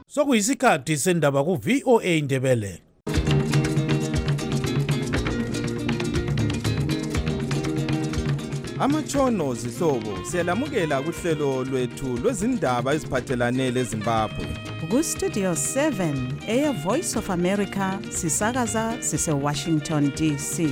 Sokuyisikhathi sendaba ku VOA Indebele. Amatshono zihlobo siyalamukela kuhlelo lwethu lwezindaba eziphathelane leZimbabwe. Ku Studio 7 Air Voice of America sisakaza sise Washington DC.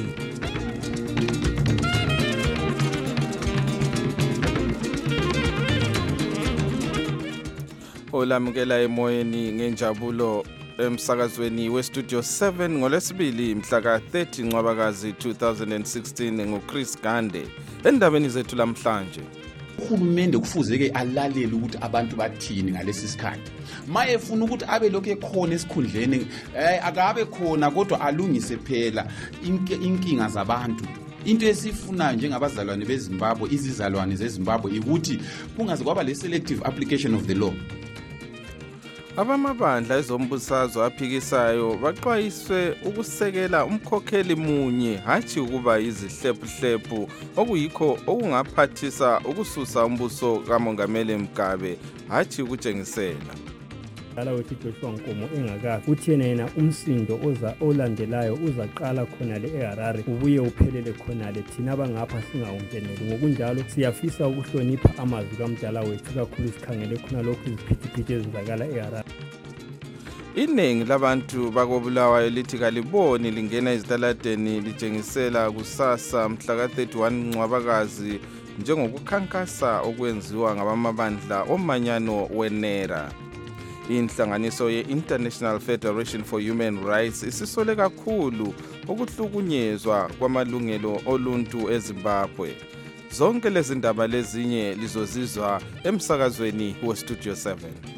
Olamukela emoyeni ngenjabulo emsakazweni weStudio 7 ngolesibili mhla ka-30 Ncwabakazi 2016 nguChris Gande. Endabeni zethu lamhlanje, uhulumende kufuzeke alalele ukuthi abantu bathini ngalesi sikhathi. Maye efuna ukuthi abe lokho ekhona esikhundleni, akabe khona kodwa alungise phela inkinga zabantu. Into esifunayo njengabazalwane beZimbabwe, izizalwane zeZimbabwe, ukuthi kungaze kwaba le selective application of the law. Abamabandla ezombusazwe aphikisayo baxwayiswe ukusekela umkhokheli munye, hathi ukuba izihlephuhlephu okuyikho okungaphathisa ukususa umbuso kaMongameli Mugabe, hathi ukutshengisela. Wethi Joshua Nkomo engakafi uthi yena umsindo olandelayo uzaqala khona le eHarare ubuye uphelele khona le thina abangapha singawungeneli. Ngokunjalo siyafisa ukuhlonipha amazwi kaMdala wethu, kakhulu sikhangele khona lokhu iziphithiphithi ezenzakala eHarare. Iningi labantu bakobulawayo lithi kaliboni lingena ezitaladeni litshengisela kusasa mhla ka-31 Ncwabakazi njengokukhankasa okwenziwa ngabamabandla omanyano weNERA. Inhlanganiso ye-International Federation for Human Rights isisole kakhulu ukuhlukunyezwa kwamalungelo oluntu eZimbabwe. Zonke lezi ndaba lezinye lizozizwa emsakazweni weStudio 7.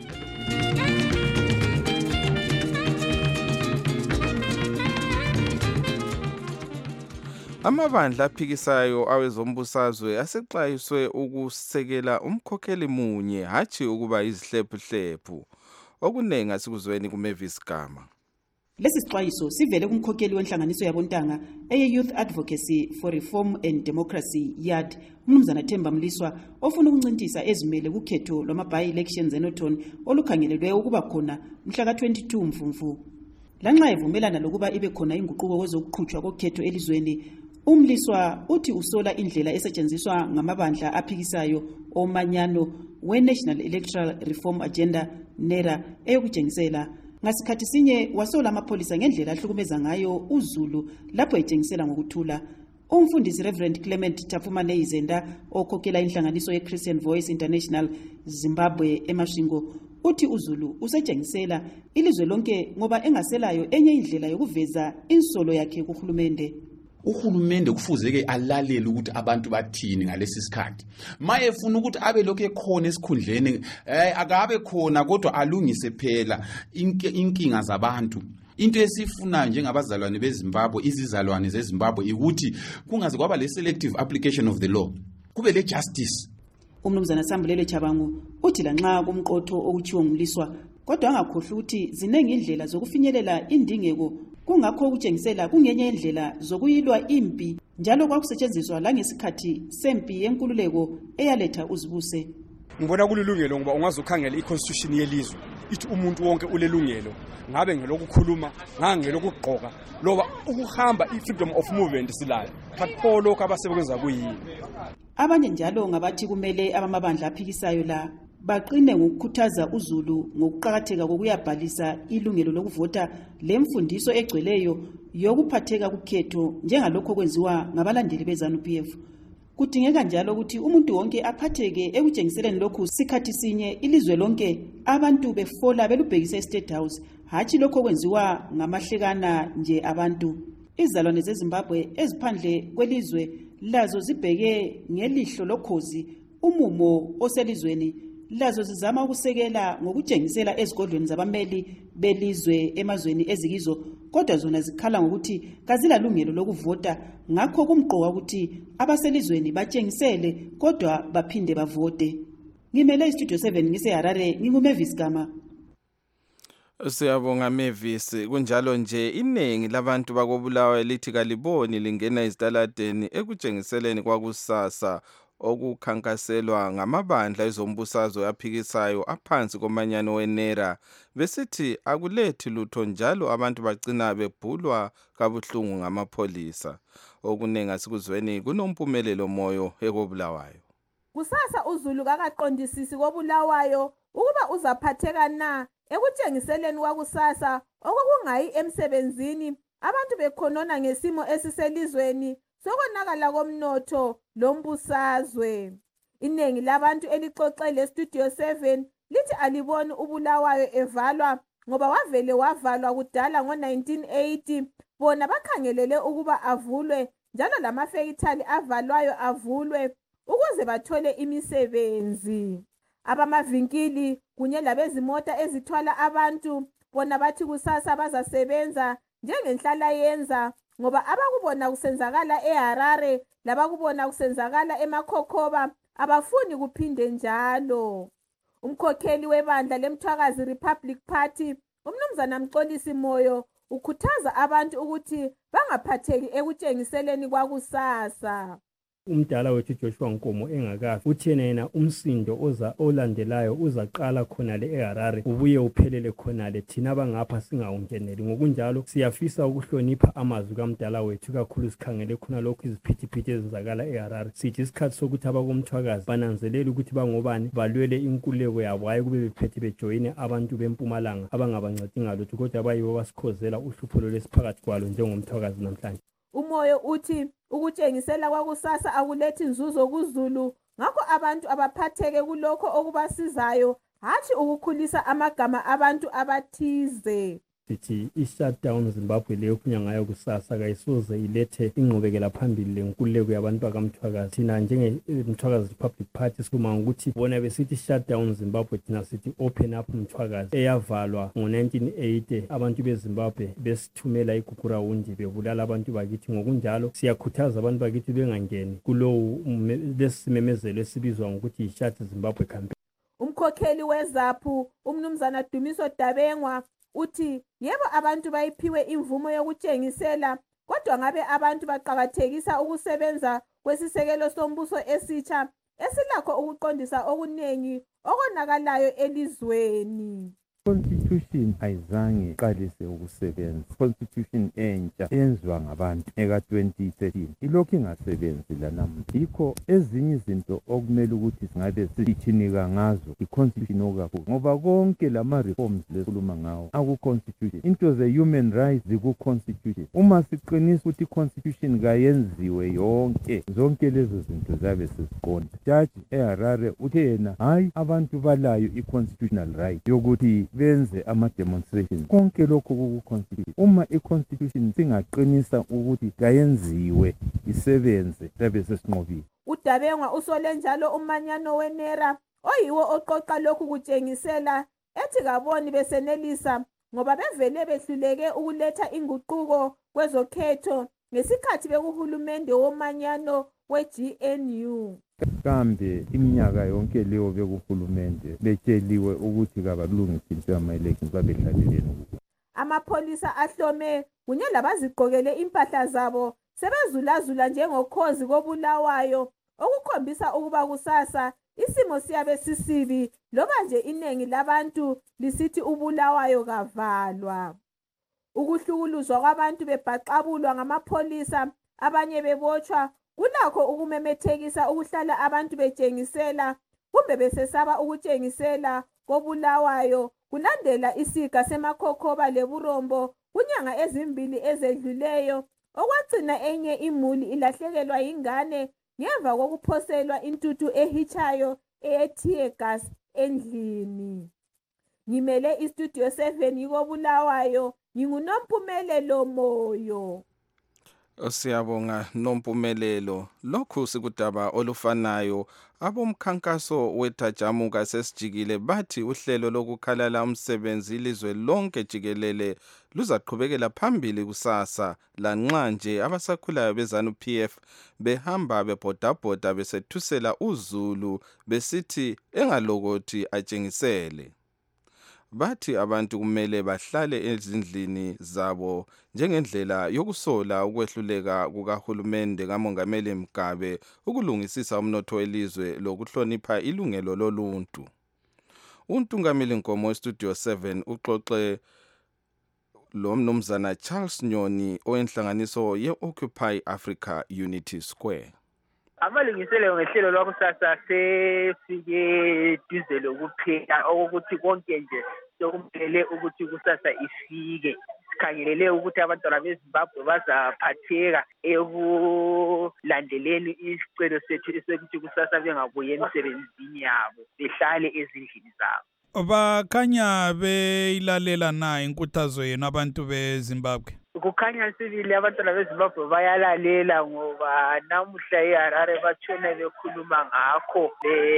Amabandla aphikisayo awezombusazwe asexwayiswe ukusekela umkhokheli munye, hathi ukuba izihlephuhlephu. Okunengi asikuzweni kuMavis Gama. Lesi sixwayiso sivele kumkhokheli wenhlanganiso yabontanga eye-Youth Advocacy for Reform and Democracy YAD, uMnumzana Themba Mliswa, ofuna ukuncintisa ezimele kukhetho lwama-by-elections eNorton olukhangelelwe ukuba khona mhla ka-22 Mfumfu. Lanxa evumelana lokuba ibe khona inguquko kwezokuqhutshwa kokhetho elizweni, uMliswa uthi usola indlela esetshenziswa ngamabandla aphikisayo omanyano we-National Electoral Reform Agenda NERA eyokutshengisela. Ngasikhathi sinye wasola amapholisa ngendlela ahlukumeza ngayo uZulu lapho etshengisela ngokuthula. Umfundisi Reverend Clement Tafumane Izenda okhokhela inhlanganiso ye-Christian Voice International Zimbabwe eMashingo uthi uZulu usetshengisela ilizwe lonke ngoba engaselayo enye indlela yokuveza insolo yakhe kuhulumende. Uhulumende kufuzeke alalele ukuthi abantu bathini ngalesi sikhathi. Maye efuna ukuthi abe lokho ekhona esikhundleni, akabe khona kodwa alungise phela inkinga zabantu. Into esifunayo njengabazalwane beZimbabwe, izizalwane zeZimbabwe, ukuthi kungaze kwaba le selective application of the law, kube le justice. Umnumzana Sambulele Chabangu uthi lanxa kumqotho okuchiwo ngumliswa kodwa angakhohlwa ukuthi zinengi indlela zokufinyelela indingeko, kungakho ukutshengisela kungenye indlela zokuyilwa impi, njalo kwakusetshenziswa la ngesikhathi sempi yenkululeko eyaletha uzibuse. Ngibona kulilungelo ngoba ungazokhangela iconstitution yelizwe ithi umuntu wonke ulelungelo, ngabe ngelokukhuluma, ngelokuqoka, loba ukuhamba i-freedom of movement silayo. Pho lokho abasebekwenza kuyini? Abanye njalo ngabathi kumele abamabandla aphikisayo la baqine ngokukhuthaza uZulu ngokuqhakatheka kokuyabhalisa ilungelo lokuvota lemfundiso egcweleyo yokuphatheka kukhetho njengalokho kwenziwa ngabalandeli beZANU-PF. Kudingeka njalo ukuthi umuntu wonke aphatheke ekutshengiseleni lokhu sikhathi sinye ilizwe lonke abantu befola belubhekise eState House, hathi lokho kwenziwa ngamahlekana nje abantu. Izalwane zeZimbabwe eziphandle kwelizwe lazo zibheke ngelihlo lokhozi umumo oselizweni, lazo zizama ukusekela ngokutshengisela ezigodlweni zabameli belizwe emazweni ezikizo, kodwa zona zikhala ngokuthi kazilalungelo lokuvota. Ngakho kumqoka ukuthi abaselizweni batshengisele kodwa baphinde bavote. Ngimele iStudio 7 ngiseHarare, nginguMavis Gama. Siyabonga Mavis. Kunjalo nje iningi labantu bakobulawayo lithi kaliboni lingena ezitaladeni ekutshengiseleni kwakusasa okukhankaselwa ngamabandla ezombusazwe aphikisayo aphansi komanyano weNERA besithi akulethi lutho njalo abantu bagcina bebhulwa kabuhlungu ngamapholisa. Okunengi asikuzweni kunompumelelo Moyo ekobulawayo. Kusasa uZulu kakaqondisisi kobulawayo ukuba uzaphatheka na ekutshengiseleni kwakusasa okokungayi emsebenzini abantu bekhonona ngesimo esiselizweni sokonakala komnotho lombusazwe. Inengi labantu elixoxele Studio 7 lithi aliboni ubulawayo evalwa ngoba wavele wavalwa kudala ngo-1980 bona bakhangelele ukuba avulwe njalo lamafekithali avalwayo avulwe ukuze bathole imisebenzi. Abamavinkili kunye labezimota ezithwala abantu bona bathi kusasa bazasebenza njengenhlala yenza ngoba abakubona kusenzakala eHarare labakubona kusenzakala eMakhokhoba abafuni kuphinde njalo. Umkhokheli webandla leMthwakazi Republic Party uMnumzana Mxolisi Moyo ukhuthaza abantu ukuthi bangaphatheki ekutshengiseleni kwakusasa. Umdala wethu Joshua Nkomo engakafi uthi yena umsindo olandelayo uzaqala khonale eHarare ubuye uphelele khonale thina abangapha singawungeneli. Ngokunjalo siyafisa ukuhlonipha amazwi kaMdala wethu kakhulu sikhangele khona lokhu iziphithiphithi ezenzakala eHarare. Sithi isikhathi sokuthi abakomthwakazi bananzelela ukuthi bangobani balwele inkululeko yabo hayi kube bephethe bejoyine abantu bempumalanga abangabancedi ngalutho kodwa bayibo basikhozela uhlupho lesiphakathi kwalo njengomthwakazi namhlanje. Umoyo uthi ukutshengisela kwakusasa akulethi inzuzo kuZulu ngakho abantu abaphatheke kulokho okubasizayo hathi ukukhulisa amagama abantu abathize. Sithi i-shutdown Zimbabwe leyo kunya ngayo kusasa kayisoze ilethe ingqubekela phambili lenkululeko yabantu bakamthwakazi. Thina njengeMthwakazi Republic Party sikuma ukuthi bona besithi shutdown Zimbabwe thina sithi open up Mthwakazi eyavalwa ngo-1980 abantu beZimbabwe besithumela igugurawundi bebulala abantu bakithi. Ngokunjalo siyakhuthaza abantu bakithi bengangeni kulowo lesimemezelo esibizwa ngokuthi yi-Shut Zimbabwe campaign. Umkhokheli weZAPU uMnumzana Dumiso Dabengwa uthi yebo abantu bayiphiwe imvumo yokutshengisela kodwa ngabe abantu baqhakathekisa ukusebenza kwesisekelo sombuso esitsha esilakho ukuqondisa okunengi okonakalayo elizweni. Constitution ayizange iqalise ukusebenza. Constitution entsha enziwa ngabantu eka-2013 ilokhu ingasebenzi lanamuhla. Yikho ezinye izinto okumele ukuthi singabe sithinika ngazo i-constitution okakhulu ngoba konke lama-reforms lesikhuluma ngawo aku-constitution. Into ze-human rights ziku-constitution. Uma siqinisa ukuthi i-constitution kayenziwe zonke lezo zinto zabe siziqonda. Judge eHarare uthe yena hayi abantu balayo i-constitutional right yokuthi benze ama-demonstration. Konke lokho kuku-constitution. Uma i-constitution singaqinisa ukuthi kayenziwe isebenze sabe sesinqobile. uDabengwa usole njalo umanyano weNERA oyiwo oqoqa lokhu kutshengisela ethi kaboni besenelisa ngoba bevele behluleke ukuletha inguquko kwezokhetho ngesikhathi bekuhulumende womanyano we-GNU. Kambe iminyaka yonke leyo bekuhulumende betsheliwe ukuthi kabalungise into ama-elections babedlaleleni. Amapholisa ahlome kunye labaziqokele impahla zabo sebezulazula njengokhozi kobulawayo okukhombisa ukuba kusasa isimo siyabe sisibi loba nje inengi labantu lisithi ubulawayo kavalwa. Ukuhlukuluzwa kwabantu bebhaqabulwa ngamapholisa abanye bebotshwa kulakho ukumemethekisa ukuhlala abantu betshengisela kumbe besesaba ukutshengisela kobulawayo kulandela isiga seMakhokhoba leBurombo kunyanga ezimbili ezedluleyo okwagcina enye imuli ilahlekelwa yingane ngemva kokuphoselwa intuthu ehitshayo eyethiye gas endlini. Ngimele iStudio 7 yikobulawayo nginguNompumelelo Moyo. Siyabonga Nompumelelo. Lokhu sikudaba olufanayo abomkhankaso wethajamuka sesijikile bathi uhlelo lokukhalala umsebenzi ilizwe lonke jikelele luzaqhubekela phambili kusasa lanxa nje abasakhulayo beZANU-PF behamba bebhodabhoda besethusela uZulu besithi engalokothi atshengisele. bathi abantu kumele bahlale ezindlini zabo njengendlela yokusola ukwehluleka kukahulumende kaMongameli Mugabe ukulungisisa umnotho welizwe lokuhlonipha ilungelo loluntu. Untungameli Nkomo eStudio 7 uxoxe lo mnumzana Charles Nyoni owenhlanganiso ye-Occupy Africa Unity Square. Amalungiselelo ngehlelo lwakusasa sefike duze lokuphela okokuthi konke nje sokumele ukuthi kusasa ifike. Sikhangelele ukuthi abantwana beZimbabwe bazaphatheka ekulandeleni isicelo sethu esokuthi kusasa bengabuye emsebenzini yabo behlale ezindlini zabo. Bakhanya beyilalela na inkuthazo yenu abantu beZimbabwe? Kukhanya sibili abantwana beZimbabwe bayalalela ngoba namuhla eHarare batshona bekhuluma ngakho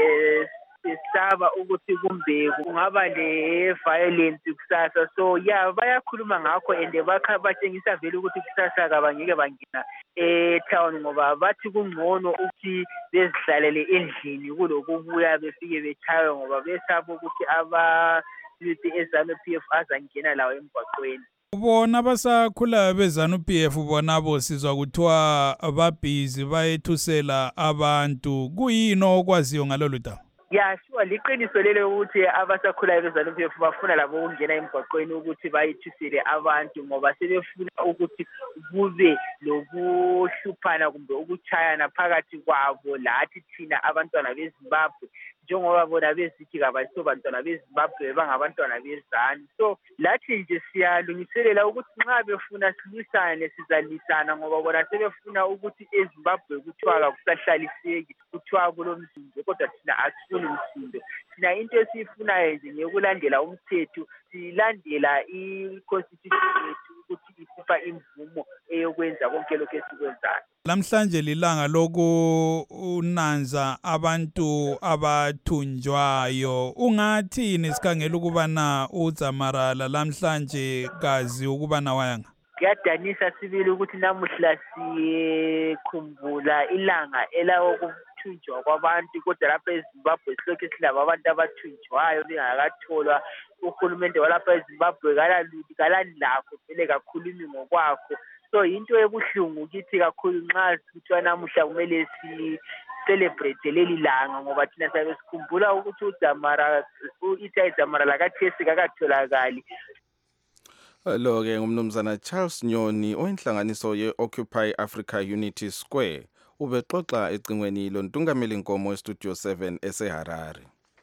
besaba ukuthi kumbe kungaba le-violence kusasa. So bayakhuluma ngakho and batshengisa vele ukuthi kusasa kabangeke bangena e-town ngoba bathi kungcono ukuthi bezihlalele endlini kulokubuya befike bechawe ngoba besaba ukuthi aba-youth eZANU-PF azangena lawo emgwaqweni. Bona basakhulayo beZANU-PF bona sizwa kuthiwa babhizi bayethusela abantu. Kuyini okwaziyo ngalolu daba? Sure, liqiniso lelo ukuthi abasakhulayo beZANU-PF bafuna labo ukungena emgwaqweni ukuthi bayithusele abantu ngoba sebefuna ukuthi kube lokuhluphana kumbe ukuchayana phakathi kwabo lathi thina abantwana beZimbabwe, njengoba bona bezithi kabasiso bantwana beZimbabwe bangabantwana beZANU. So lathi nje siyalungiselela ukuthi nxa befuna silwisane sizalisana ngoba bona sebefuna ukuthi eZimbabwe kuthiwa kusahlaliseki, kuthiwa kulomsindo, kodwa thina asifuni umsindo. Thina into esiyifunayo nje ngeyokulandela umthetho, silandela i-constitution yethu ukuthi isipha imvumo eyokwenza konke lokho esikwenzayo. Lamhlanje lilanga lokunanza abantu abathunjwayo. Ungathini sikhangela ukubana uDzamara lamhlanje kazi ukubana wayanga? Kuyadanisa sibili ukuthi namuhla sikhumbula ilanga elawokuthunjwa kwabantu, kodwa lapha eZimbabwe silokhu silabo abantu abathunjwayo bengakatholwa. Uhulumende walapha eZimbabwe kalalakho vele kakhulumi ngokwakho. So into ebuhlungu kithi kakhulu nxa sithiwa namuhla kumele celebrate leli langa ngoba thina sabe sikhumbula ukuthi uDzamara lakathesi kakatholakali. Lo-ke ngumnumzana Charles Nyoni owenhlanganiso ye-Occupy Africa Unity Square ubexoxa ecingweni lontungameli Nkomo eStudio 7 eseHarare.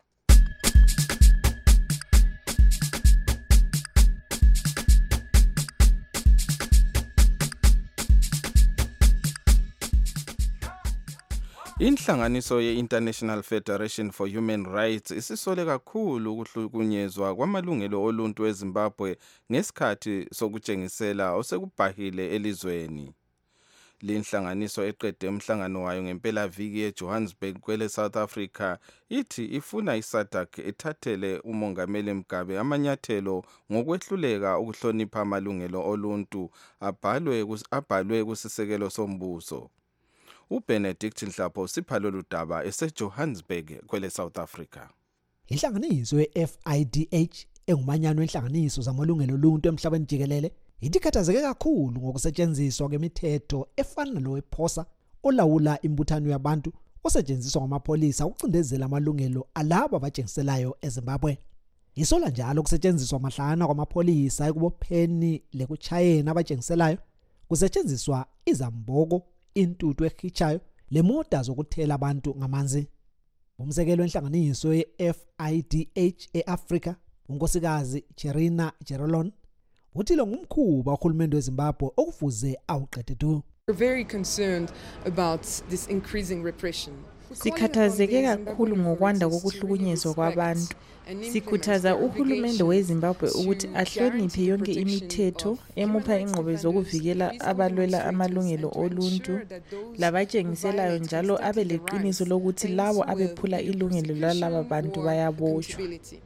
Inhlanganiso ye-International Federation for Human Rights isisole kakhulu ukuhlukunyezwa kwamalungelo oluntu eZimbabwe ngesikhathi sokutshengisela osekubhahile elizweni. Linhlanganiso eqede umhlangano wayo ngempelaviki eJohannesburg kwele South Africa ithi ifuna iSADC ethathele uMongameli Mugabe amanyathelo ngokwehluleka ukuhlonipha amalungelo oluntu abhalwe kusisekelo sombuso. uBenedict Nhlapho sipha lolu daba eseJohannesburg kwele South Africa. Inhlanganiso ye-FIDH engumanyano wenhlanganiso zamalungelo oluntu emhlabeni jikelele idikhathazeke kakhulu ngokusetshenziswa kwemithetho efana lowephosa olawula imbuthano yabantu osetshenziswa ngamapolisa ukucindezela amalungelo alabo abatshengiselayo eZimbabwe. Isola njalo kusetshenziswa amahlana kwamapolisa ekubopheni lekuchayeni abatshengiselayo, kusetshenziswa izamboko, intuthu ehichayo lemota zokuthela abantu ngamanzi. Umsekelo wenhlanganiso ye-FIDH eAfrica, unkosikazi Cherina Gerolon, uthi lo ngumkhuba uhulumende weZimbabwe okufuze awuqede tu. We're very concerned about this increasing repression. Sikhathazeke kakhulu ngokwanda kokuhlukunyezwa kwabantu. Sikhuthaza uhulumende weZimbabwe ukuthi ahloniphe yonke imithetho emupha ingqobe zokuvikela abalwela amalungelo oluntu labatshengiselayo, njalo abe leqiniso lokuthi labo abephula ilungelo lalaba bantu bayaboshwa.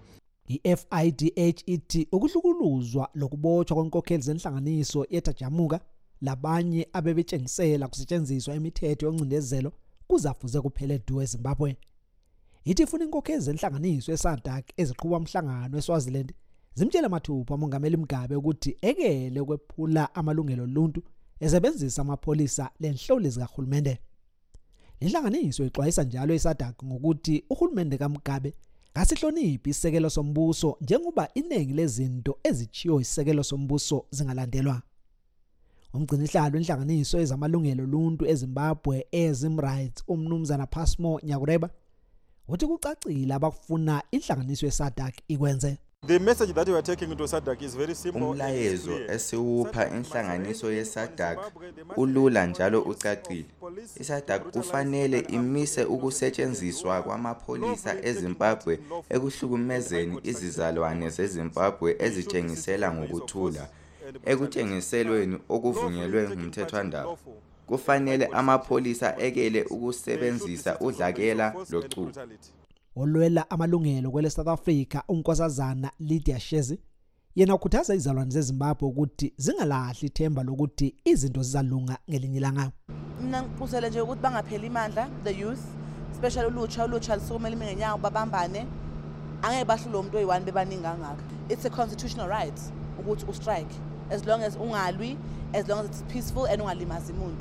I-FIDH ithi ukuhlukuluzwa lokubotshwa kwenkokheli zenhlanganiso yetajamuka labanye abebetshengisela kusetshenziswa imithetho yoncindezelo kuzafuze kuphele du eZimbabwe. Ithi ifuna inkokheli zenhlanganiso eSADC eziqhuba umhlangano eSwaziland zimtshela mathupha umongameli Mugabe ukuthi ekele ukwephula amalungelo oluntu esebenzisa amapholisa lenhloli zikahulumende. Inhlanganiso ixwayisa njalo iSADC ngokuthi uhulumende kaMugabe ngasihloniphi isekelo sombuso njengoba iningi lezinto ezichiyo isekelo sombuso zingalandelwa. Umgcinihlalo inhlanganiso ezamalungelo oluntu eZimbabwe eZim Rights umnumzana Passmore Nyakureba uthi kucacile abafuna inhlanganiso yeSADC ikwenze. The message that we are taking to SADC is very simple. Umlayezo esiwupha inhlanganiso yeSADC ulula njalo ucacile. iSADC kufanele imise ukusetshenziswa kwamapholisa eZimbabwe ekuhlukumezeni izizalwane zeZimbabwe ezitshengisela ngokuthula ekutshengiselweni okuvunyelwe ngumthethwandaba. Kufanele amapholisa ekele ukusebenzisa udlakela lochuku. Olwela amalungelo kwele South Africa unkosazana Lydia Shezi yena ukhuthaza izalwane zeZimbabwe ukuthi zingalahli ithemba lokuthi izinto zizalunga ngelinye ilanga. Mina ngiqusele nje ukuthi bangapheli imandla the youth especially ulutsha lisukumela imingenyawo babambane angeke bahlule umuntu oyi1 bebaningi kangaka. It's a constitutional right ukuthi ustrike as long as ungalwi, as long as it's peaceful and ungalimazi umuntu.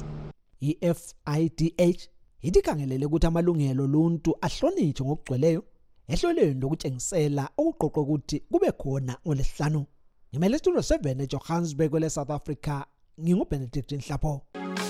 iFIDH ithi kangelele ukuthi amalungelo oluntu ahlonitshwe ngokugcweleyo ehlolweni lokutshengisela okuqoqwe ukuthi kube khona ngolesihlanu. Ngimele Studio 7 eJohannesburg kwele South Africa nginguBenedict Nhlapho.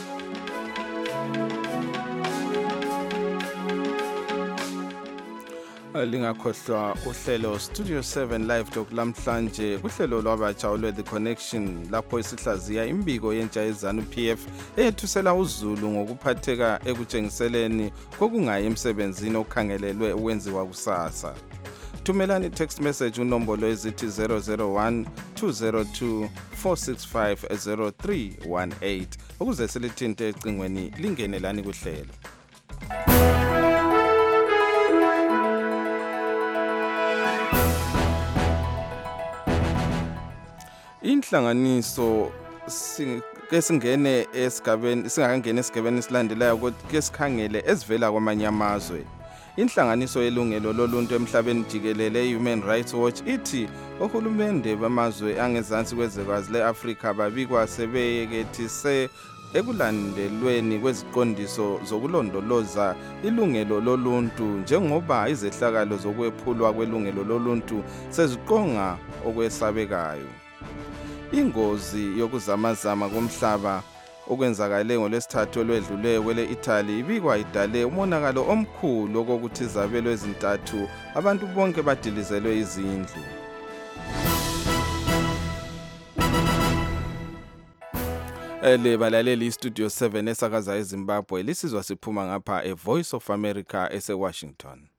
Lingakhohlwa uhlelo Studio 7 Live Talk lamhlanje kuhlelo lwabatsha olwe The Connection lapho isihlaziya imbiko yentsha yezanu PF eyethusela uZulu ngokuphatheka ekutshengiseleni kokungayi emsebenzini okhangelelwe ukwenziwa kusasa. Thumelani text message unombolo ezithi 001 202 465 0318 ukuze silithinte ecingweni lingenelani kuhlelo. Inhlanganiso ke singene esigabeni singakangena esigabeni silandelayo ukuthi ke sikhangele ezivela kwamanye amazwe. Inhlanganiso yelungelo loluntu emhlabeni jikelele Human Rights Watch ithi ohulumende bamazwe angezansi kwezwekazi leAfrika babikwa sebeyekethise ekulandelweni kweziqondiso zokulondoloza ilungelo loluntu njengoba izehlakalo zokwephulwa kwelungelo loluntu seziqonga okwesabekayo. Ingozi yokuzamazama komhlaba okwenzakale ngolesithathu olwedluleyo kwele Italy ibikwa idale umonakalo omkhulu okokuthi izabelo ezintathu abantu bonke badilizelwe izindlu. Balaleli iStudio 7 esakaza eZimbabwe lisizwa siphuma ngapha eVoice of America eseWashington.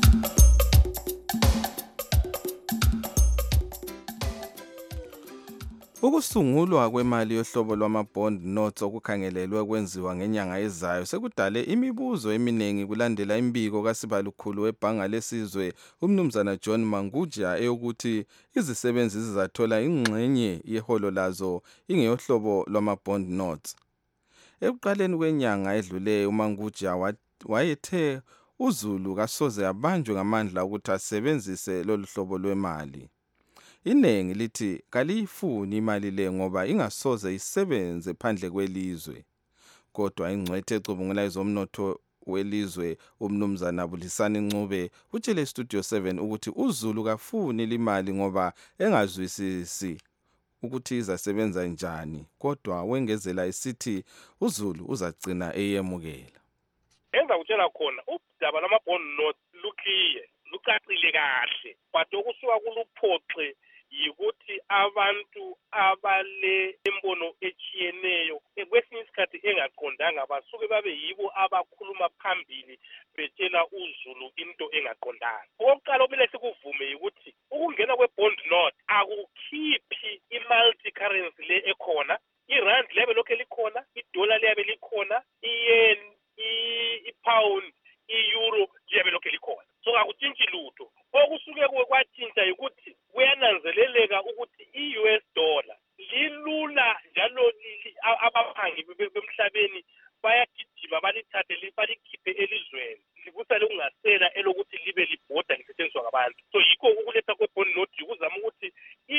Ukusungulwa kwemali yohlobo lwama-bond notes okukhangelelwe kwenziwa ngenyanga ezayo sekudale imibuzo eminingi kulandela imbiko kaSibalukhulu webhanga lesizwe umnumzana John Manguja eyokuthi izisebenzi zizathola ingxenye yeholo lazo ingeyohlobo lwama-bond notes. Ekuqaleni kwenyanga edluleyo uManguja wayethe uZulu kasoze abanjwe ngamandla ukuthi asebenzise lolu hlobo lwemali. Inengi lithi kalifuni imali le ngoba ingasoze isebenze phandle kwelizwe. Kodwa ingcwethe ecubungula ezomnotho welizwe umnumzana Bulisani Ncube utshele Studio 7 ukuthi uZulu kafuni imali ngoba engazwisisi ukuthi izasebenza njani. Kodwa wengezela isithi uZulu uzagcina eyemukela. Enza utshela khona udaba lama-bond notes lukhiye lucacile kahle but okusuka kuluphoxe yikuthi abantu abale imbono echiyeneyo kwesinye isikhathi engaqondanga basuke babe yibo abakhuluma phambili betshela uZulu into engaqondanga. Okokuqala okumele sikuvume ukuthi ukungena kwe-bond note akukhiphi i-multi currency le ekhona. I-rand liyabe lokhu likhona, i-dollar liyabe likhona, i-yen, i-pound, i-euro liyabe lokhu likhona. So akutshintshi lutho. Okusuke kwatshintsha ukuthi kuyananzeleleka ukuthi i-US dollar lilula njalo abaphangi bemhlabeni bayagijima balithathe balikhiphe elizweni likusale kungasela elokuthi libe libhoda lisetshenziswa ngabantu. So yikho ukuletha kwe-bond note ukuzama ukuthi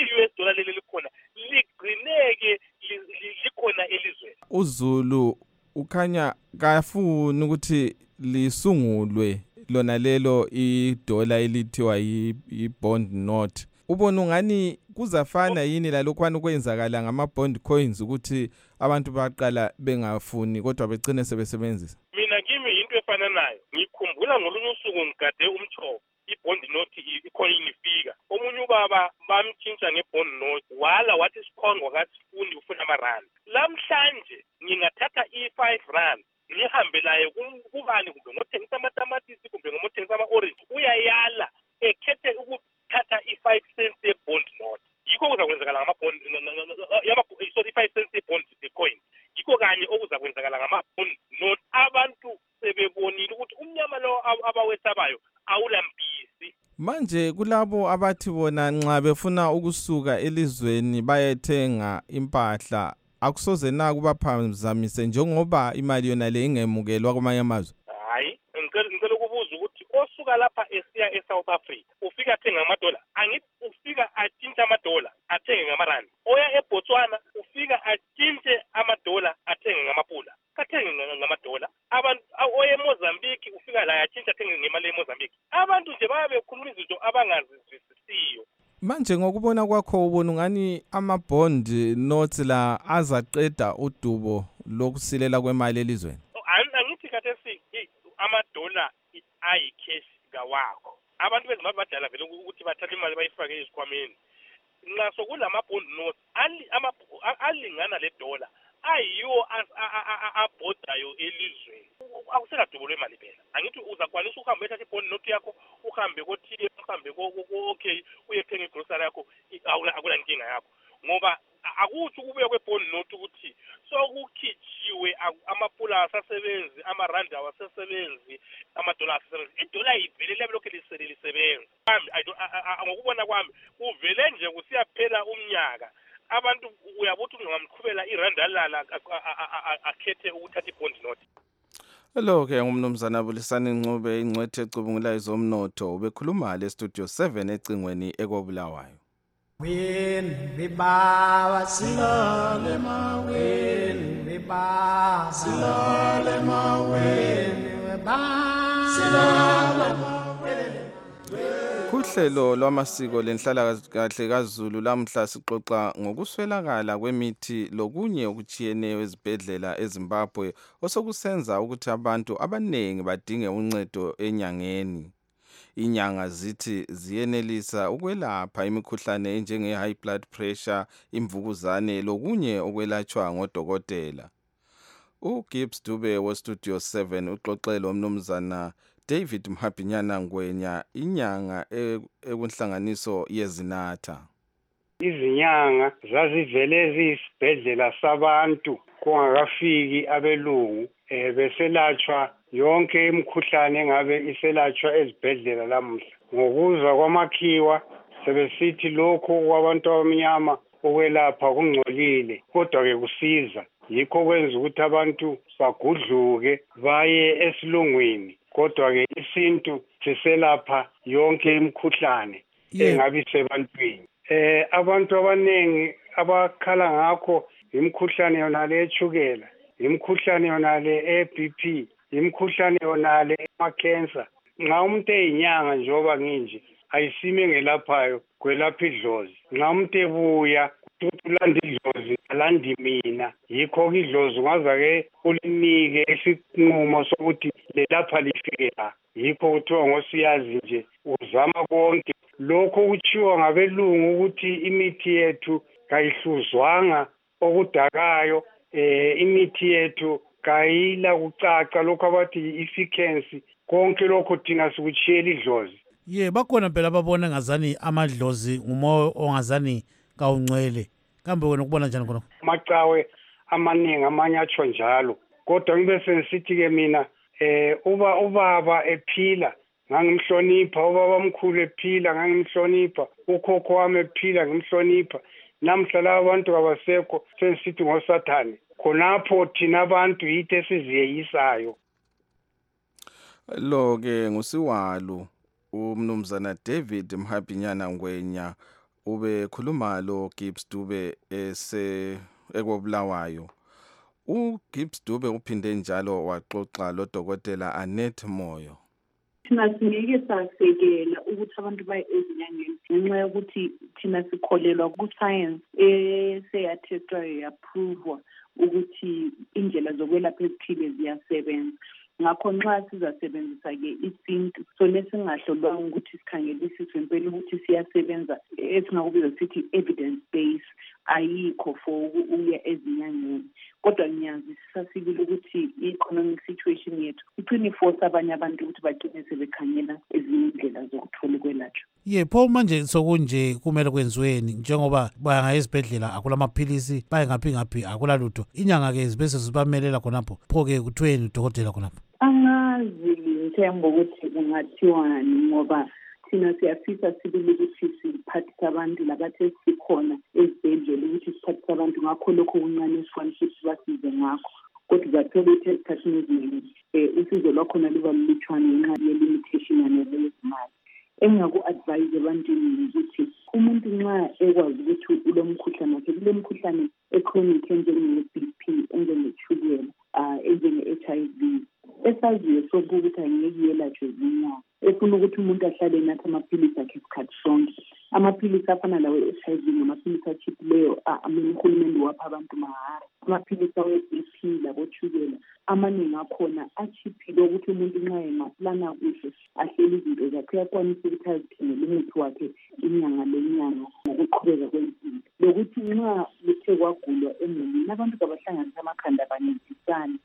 uZulu ukhanya kafuni ukuthi lisungulwe lona lelo idola elithiwa i-bond note. Ubona ungani kuzafana yini lalokhwana kwenzakala ngama-bond coins ukuthi abantu baqala bengafuni kodwa begcine sebesebenzisa? Mina kimi into efana nayo ngikhumbula ngolunye usuku ngigade umthobo i-bond note icoin ifika. Omunye ubaba bamtshintsha nge-bond note wala wathi isikhongo kasifuni ufuna amarandi. Lamhlanje ngingathatha i-5 rand ngihambe laye kubani kumbe ngothengisa amatamatisi kumbe ngothengisa ama-orange uyayala ekhethe ukuthatha i-5 cents ye-bond note. Yikho kuzakwenzakala ngama-bond sorry 5 cents ye-bond coin. Yikho kanye okuzakwenzakala ngama-bond note. Abantu sebebonile ukuthi umnyama lo abawesabayo awulampisi. Manje kulabo abathi bona nxa befuna ukusuka elizweni bayethenga impahla akusoze na kubaphamzamise njengoba imali yona le ingemukelwa kwamanye amazwe? Hayi, ngicela ukubuza ukuthi osuka lapha esiya eSouth Africa ufika athenga amadola, angithi ufika atshintshe amadola athenge ngamarandi. Oya eBotswana ufika atshintshe amadola athenge ngamapula, kathenge ngamadola. Abantu oya eMozambique ufika la atshintshe athenge ngemali eMozambique. Abantu nje babe bekhuluma izinto abangazizwisisiyo. Manje ngokubona kwakho ubona ngani ama-bond notes la azaqeda udubo lokusilela kwemali elizweni? Angithi kathesi amadola ayi-cash kawakho. Abantu bezimbabwe badala vele ukuthi bathathe imali bayifake ezikhwameni. Nxa sokulama-bond notes alingana le dola ayiwo abhodayo elizweni. Akuseladubo lwemali phela. Angithi uzakwanisa ukuhamba ethatha i-bond note yakho uhambe kothile uhambe okay uyethenga igrocery yakho akula nkinga yakho. Ngoba akuthi ukube kwe-bond note ukuthi sokukhitshiwe amapula asasebenzi, amarandi awasebenzi, amadola asasebenzi. Idola ivele lokho lisebenza. Ngokubona kwami kuvele nje kusiyaphela umnyaka abantu uyabuthi ungamqhubela irandi alala akhethe ukuthatha i-bond note. Hello ke ngumnumzana Bulisani Ncube ingcwethe ecubungula izomnotho ubekhuluma le studio 7 ecingweni ekobulawayo. When baba silale maweni baba silale maweni baba silale maweni. Kuhlelo lwamasiko lenhlalakahle kaZulu lamhla sixoxa ngokuswelakala kwemithi lokunye okuchiyeneyo ezibhedlela eZimbabwe osokusenza ukuthi abantu abanengi badinge uncedo enyangeni. Inyanga zithi ziyenelisa ukwelapha imikhuhlane enjenge high blood pressure, imvukuzane lokunye okwelatshwa ngodokotela. uGibbs Dube we Studio 7 uxoxela umnumzana David Mhabhinyana Ngwenya inyanga ekunhlanganiso yezinatha. Izinyanga zazivele ziyisibhedlela sabantu kungakafiki abelungu beselatshwa yonke imikhuhlane engabe iselatshwa ezibhedlela lamuhla. Ngokuzwa kwamakhiwa sebesithi lokho kwabantu abamnyama ukwelapha kungcolile kodwa ke kusiza. Yikho kwenza ukuthi abantu bagudluke baye esilungwini. Kodwa ke isintu siselapha yonke imikhuhlane engabe sebantwini. Abantu abanengi abakhala ngakho imikhuhlane yona le echukela, imikhuhlane yona le eBP, imikhuhlane yona le emakhensa. Nxa umuntu eyinyanga njoba nginje ayisime ngelaphayo kwelapha idlozi. Nxa umuntu ebuya ulanda idlozi alandi mina. Yikho idlozi ungazake ulinike isinqumo sokuthi lelapha lifike la. Yikho kuthiwa ngosiyazi nje uzama konke. Lokho kuchiwa ngabelungu ukuthi imithi yethu kayihluzwanga okudakayo, imithi yethu kayila kucaca lokho abathi i-efficacy. Konke lokho thina sikuchiyela idlozi. Bakhona phela ababona ngazani amadlozi ngumoya ongazani kawungcwele. Kambe wena ukubona njani khona? Macawe amaningi amanye atsho njalo. Kodwa ngibe sensithi ke mina ubaba ephila ngangimhlonipha, ubaba omkhulu ephila ngangimhlonipha, ukhokho wami ephila ngimhlonipha. Namhla laba abantu abasekho sensithi ngosathane. Khonapho thina abantu yithi esiziyeyisayo. Lo ke ngusiwalu umnumzana David Mhabhinyana Ngwenya ubekhuluma lo Gibbs Dube ekobulawayo. uGibbs Dube uphinde njalo waxoxa loDokotela Annette Moyo. Thina singeke sasekela ukuthi abantu baye ezinyangeni ngenxa yokuthi thina sikholelwa ku-science eseyathethwa yaphrovwa ukuthi indlela zokwelapha ezithile ziyasebenza. Ngakho nxa sizasebenzisa-ke isintu sona singahlolwanga ukuthi sikhangelisiswe impela ukuthi siyasebenza esingakubiza sithi evidence base ayikho for ukuya ezinyangeni. Kodwa ngiyazisisa sibili ukuthi i-economic situation yethu iqine iforce abanye abantu ukuthi bagcine sebekhangela ezinye indlela zokuthola ukwelatshwa. Pho manje sokunje kumele kwenziweni njengoba baya esibhedlela akula maphilisi baye ngaphi akulalutho. Inyanga-ke zibese zibamelela khonapho. Pho-ke kuthiweni udokotela khonapho? Angazi ngithemba ukuthi kungathiwani ngoba thina siyafisa sibili ukuthi siphathise abantu labathe sikhona ezibhedlela ukuthi siphathise abantu ngakho lokho kuncane esifanele sibasize ngakho. Kodwa uzathola ukuthi esikhathini eziningi usizo lwakhona luba lulutshwane ngenxa ye-limitation yezimali. Engingaku-advise ebantwini ukuthi umuntu nxa ekwazi ukuthi ulo mkhuhlane wakhe kule mkhuhlane echronic njenge-BP, enjenge-tshukela, enjenge-HIV, esaziyo sokuba ukuthi angeke yelatshwe zinyanga, efuna ukuthi umuntu ahlale enatha amaphilisi akhe isikhathi sonke. Amaphilisi afana lawo HIV ngamaphilisi achiphileyo uhulumende wapha abantu mahara. Amaphilisi awe-BP labotshukela amaningi akhona achiphile ukuthi umuntu nxa engaplana kuhle ahlele izinto zakhe uyakwanisa ukuthi azithengele umuthi wakhe inyanga lenyanga ngokuqhubeka kwempilo. Lokuthi nxa kuthe kwagulwa emulini abantu kabahlanganisa amakhanda bancedisane.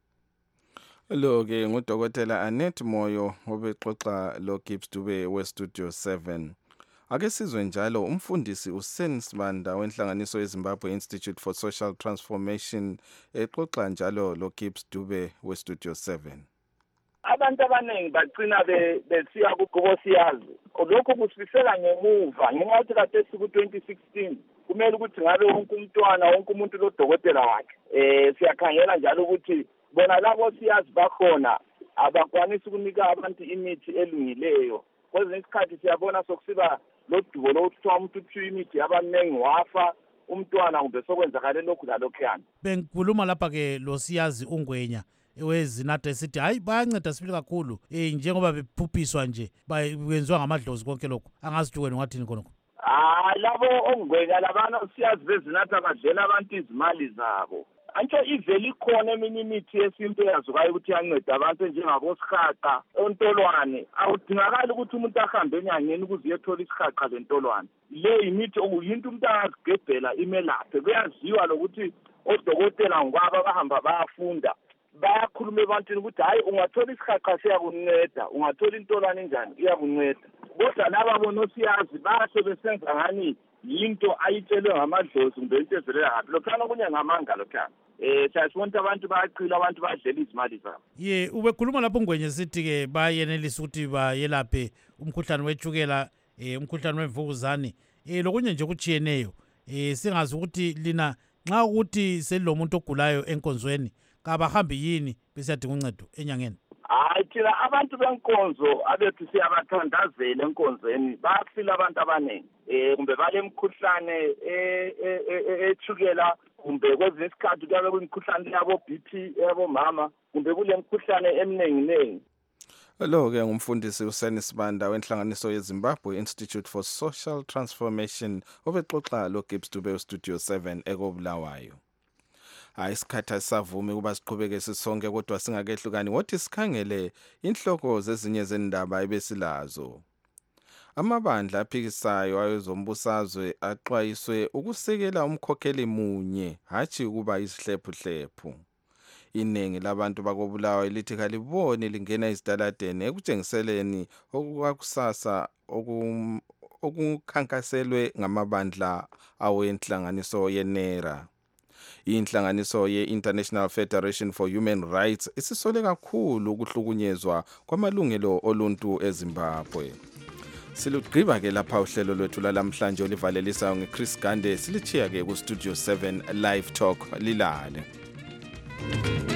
Lo-ke nguDokotela Annette Moyo obexoxa loGibbs Dube weStudio 7. Ake sizwe njalo umfundisi uSen Sibanda wenhlanganiso yeZimbabwe Institute for Social Transformation exoxa njalo loGibbs Dube weStudio 7. Abantu abaningi bagcina besiya kubosiyazi. Lokho kusifisela ngemuva ngenxa yokuthi kade siku-2016 kumele ukuthi ngabe wonke umntwana wonke umuntu lodokotela wakhe. Siyakhangela njalo ukuthi bona labo siyazi bakhona abakwanisa ukunika abantu imithi elungileyo. Kwezinye isikhathi siyabona sokusiba lodubo lokuthiwa umuntu uphiwe imithi abaningi wafa umntwana kumbe sokwenzakale lokhu lalokhuyana. Bengikhuluma lapha-ke lo siyazi uNgwenya ewezinatha esithi hayi bayanceda sibili kakhulu njengoba bephuphiswa nje kwenziwa ngamadlozi konke lokhu. Angazi wena ungathini khonokho? Labo oNgwenya labana siyazi bezinatha badlela abantu izimali zabo. Antsho iveli khona eminye imithi yesintu eyazukayo ukuthi yanceda abantu njengabosihaqa, ontolwane. Awudingakali ukuthi umuntu ahambe enyangeni ukuze uyethola isihaqa lentolwane. Le imithi okuyinto umuntu angazigebhela imelaphe. Kuyaziwa lokuthi odokotela ngoba bahamba bayafunda. Bayakhuluma ebantwini ukuthi hayi ungathola isihaqa siyakunceda, ungathola intolwane njani iyakunceda. Kodwa laba bonosiyazi basebenza ngani yinto ayitshelwe ngamadlozi kumbe into evelela ngaphi. Lokhana kunye ngamanga lokhana. Siyasibona abantu bayaqila abantu badlela izimali zabo. Ubekhuluma lapho Ngwenye sithi-ke bayenelisa ukuthi bayelaphe umkhuhlane wetshukela, umkhuhlane wemvukuzane, lokunye nje kuchiyeneyo. Singazi ukuthi lina nxa ukuthi selilomuntu ogulayo enkonzweni kabahambi yini besiyadinga uncedo enyangeni? Hayi thina abantu benkonzo abethi siyabathandazela enkonzweni bayafila abantu abaningi. Kumbe bale mkhuhlane etshukela kumbe kwezinye isikhathi kuyabe kuyimkhuhlane yabo BP yabo mama kumbe kule mkhuhlane eminenginengi. Lo-ke ngumfundisi uSen Sibanda wenhlanganiso yeZimbabwe Institute for Social Transformation obexoxa loGibbs Dube weStudio 7 ekobulawayo. Isikhathi asavumi ukuba siqhubeke sisonke kodwa singakehlukani wothi sikhangele inhloko zezinye zendaba ebesilazo. Amabandla aphikisayo awezombusazwe axwayiswe ukusekela umkhokheli munye hathi ukuba isihlephuhlephu. Iningi labantu bakobulawayo lithi kaliboni lingena izitaladeni ekutshengiseleni okwakusasa okukhankaselwe ngamabandla awenhlanganiso yeNERA. Inhlanganiso ye-International Federation for Human Rights isisole kakhulu ukuhlukunyezwa kwamalungelo oluntu eZimbabwe. Silugqiba-ke lapha uhlelo lwethu lalamhlanje olivalelisayo ngeChris Gande silichiya-ke kuStudio 7 Live Talk lilale.